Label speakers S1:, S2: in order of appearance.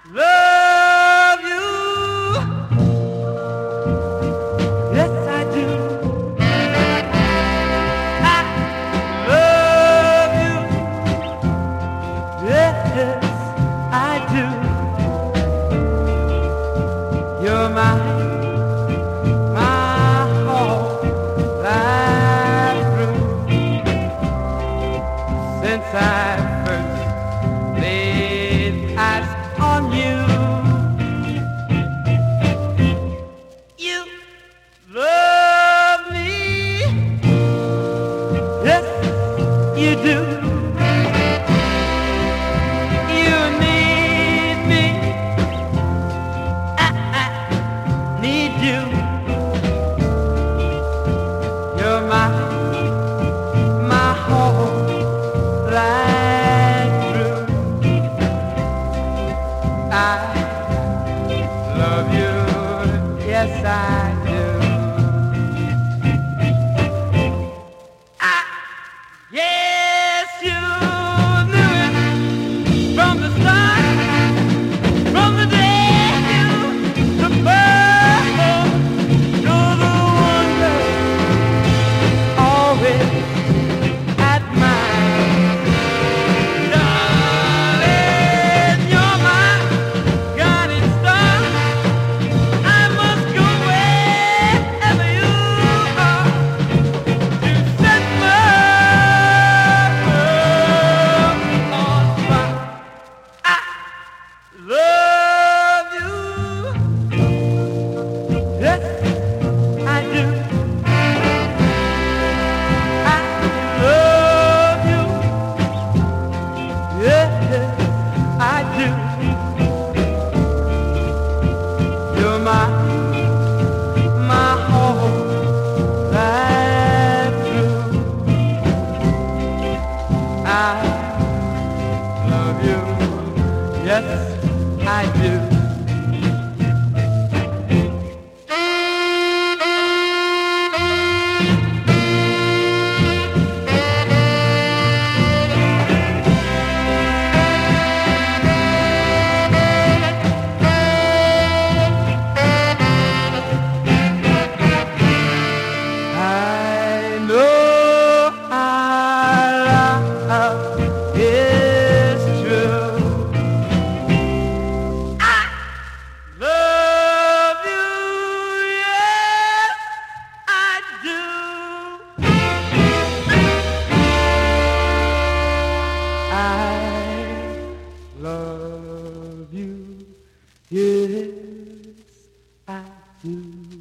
S1: love you. Yes, I do. I love you. Yes, I do. You're my whole life through. Since I first laid eyes on you, you love me. Yes, you do. You need me. I need you. You're my whole life through. I love you, yes I do. Yes, you knew it from the start, from the day you proposed. You're the one that always at mine. Darling, you're my guiding star. I must go wherever you are to set my world on fire. I love you. Yes, I do. I love you. Yes, I do. You're my whole life through. I love you. Yes, I do. I know our love is true. I love you, yes, I do. I love you, yes, I do.